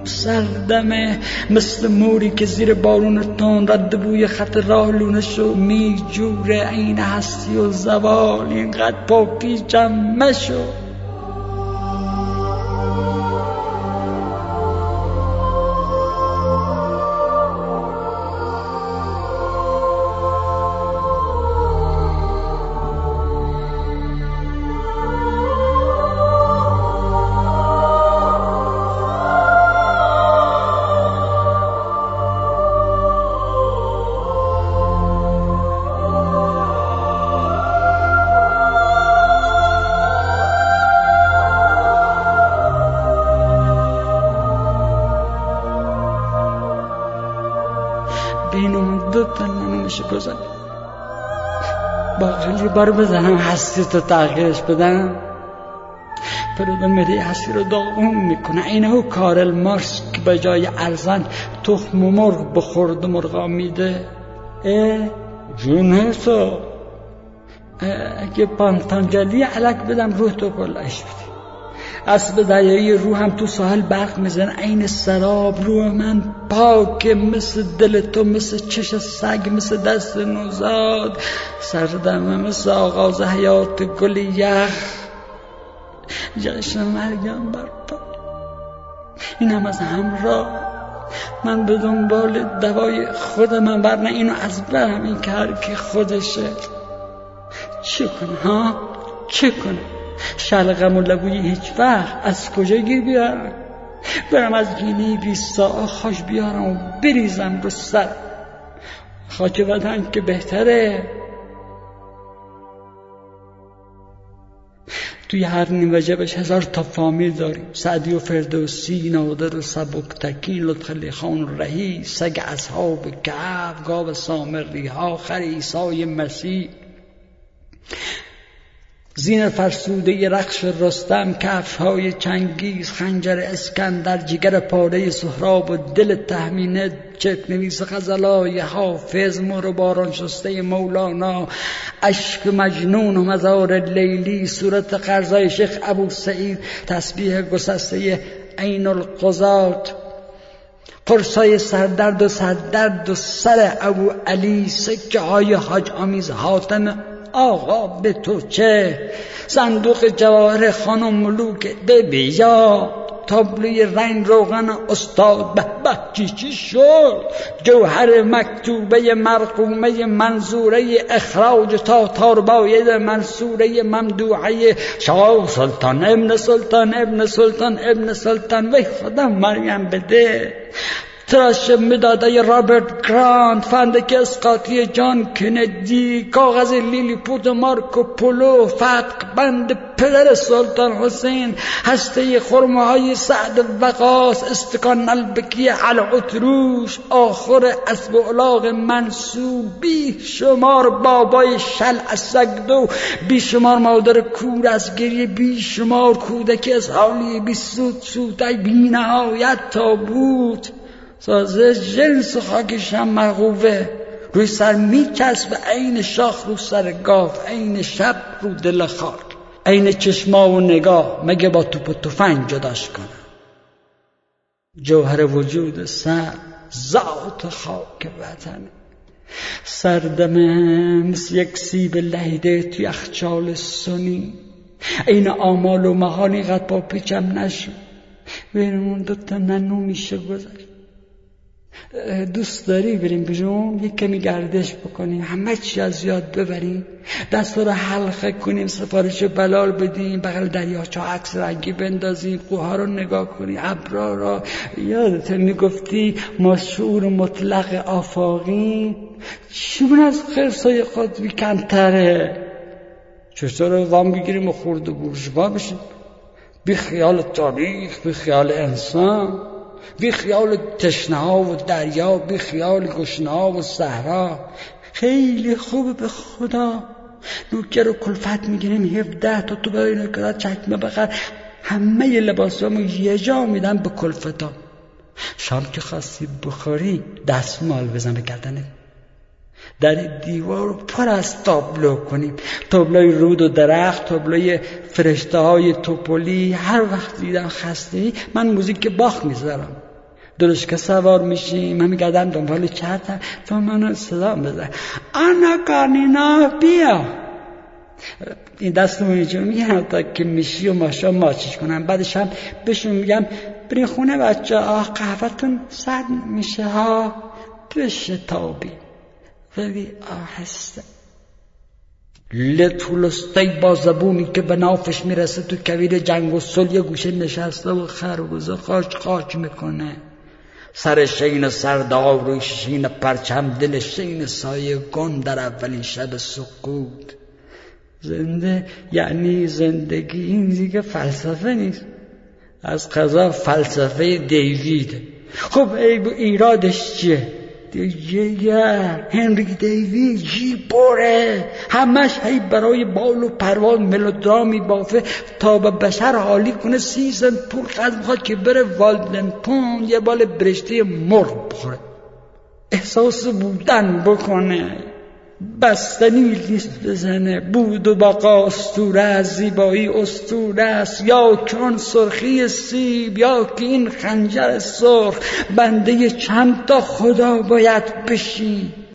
سردمه، مثل موری که زیر بارون تون رد بوی خط راه لونه شو می جوره. این هستی و زوال اینقدر پا پیچم مشو. بینمون دوتا نمیشه گذار. با خیلی بار بزنم هستی تو تغییرش بدم. پرودن میده هستی رو داغون میکنه. اینه او کارل مارکس که به جای ارزن تخم مرغ بخورد و مرغا میده. جون تو اگه پانتانجلی علک بدم روح تو کلش بده. اسب دریایی روح هم تو ساحل برق میزن. عین سراب روح من پاک، مثل دل تو، مثل چش سگ، مثل دست نوزاد. سردمه مثل آغاز حیات گل یخ، جشن مرگم برپا. این هم از همراه من به دنبال دوای خودم، ورنه اینو از برم. این که هر کی خودشه چه کنه ها؟ چه کنه؟ شلقم و لبوی هیچ وقت از کجا گیر بیارم؟ برم از گینه 20 ساعت خاش بیارم و بریزم رو سر. خاک وطن که بهتره. توی هر نیمه‌جبش 1000 تا فامیل داریم. سعدی و فردوسی، نادر و سبکتکین، لطفعلی خان و رئیس، سگ اصحاب کهف، گاو سامری ها، خر عیسی مسیح، زین فرسوده رخش رستم، کفش های چنگیز، خنجر اسکندر، جگر پاره سهراب و دل تهمینه، چرک نویس غزلای حافظ، مور باران شسته مولانا، اشک مجنون و مزار لیلی، صورت قرضای شیخ ابو سعید، تسبیح گسسته عین القضات، قرصای سردرد و سر ابو علی، سکه های حاج آمیز حاتم آقا به تو چه، صندوق جواهر خانم ملوک بیا، تابلوی رنگ روغن استاد به چی شد، جوهر مکتوبه مرقومه منظوره اخراج تا تارباید منصوره ممدوحه شاه سلطان ابن سلطان وی خدا مریم بده، تراش مداده رابرت گرانت، فندک اسقاطی جان کندی، کاغذ لیلی پوت مارکو پولو، فتق بند پدر سلطان حسین، هسته خرمه های سعد وقاص، استکان نلبکی العطروش، آخر اسب الاغ منصوب، بی شمار بابای شل اسگدو، بی شمار مادر کور از گریه، بی شمار کودک اسحالی، بی سوتای بی نهایت تابوت، سازه جنس خاکشم مرغوبه، روی سر میچسب عین شاخ رو سر گاو، عین شب رو دل خاک، عین چشما و نگاه، مگه با توپ و تفنگ جداش کنم؟ جوهر وجود سر ذات خاک وطن، سردمه مثل یک سیب لهیده توی یخچال سنی، عین آمال و محالی قد با پیچم نشد. بینمون دوتا ننو میشه گذشت. دوست داری بریم بیرون یک کمی گردش بکنیم، همه چی از یاد ببریم، دستا رو حلقه کنیم، سفارش بلال بدیم، بغل دریاچه عکس رنگی بندازیم، کوها رو نگاه کنیم، ابرا را. یادت میگفتی ما شعور مطلق آفاقی، چون از خرسای خود کمتره؟ چطور وام بگیریم و خورد و بورژوا بشیم، بی خیال تاریخ، بی خیال انسان، بی خیال تشنه ها و دریا، بی خیال گشنه ها و صحرا. خیلی خوبه به خدا. نوکر و کلفت میگیریم 17 تا تو برای نوکرات چکمه بخر، همه لباسامو یه جا میدم به کلفتا. شام که خواستی بخوری دستمال بزن به گردنت، در دیوار پر از تابلو کنیم، تابلوی رود و درخت، تابلوی فرشته های توپولی. هر وقت دیدم خسته‌ای من موزیک باخ میذارم، درشکه سوار میشیم، من میگردم دنبال چرتم، تو منو صدا بزن آنا کانینا بیا. این دستمون اینجا میگم تا که میشی و ماشا ماچش کنم. بعدش هم بهشون میگم برین خونه بچه ها، قهوه‌تون سرد میشه ها، بشه تابی ولی آهسته. لطولسته با زبونی که به نافش میرسه تو کویر جنگ و صلح یه گوشه نشسته و خربوزه خاک میکنه. سر شین سردار روی شین پرچم، دل شین سایه گم در اولین شب سقوط. زنده یعنی زندگی، این دیگه فلسفه نیست، از قضا فلسفه دیویده. خب ایرادش چیه؟ هنری دیوید جیبوره، همش هی برای بال و پرواز ملودرامی بافه تا به بشر حالی کنه. سیزن پول خواهد میخواد که بره والدنپون یه بال برشته مرغ بخوره، احساس بودن بکنه، بستنی لیست بزنه. بود و بقا اسطوره است، زیبایی اسطوره است، یا که آن سرخی سیب یا که این خنجر سرخ. بنده چند تا خدا باید بشی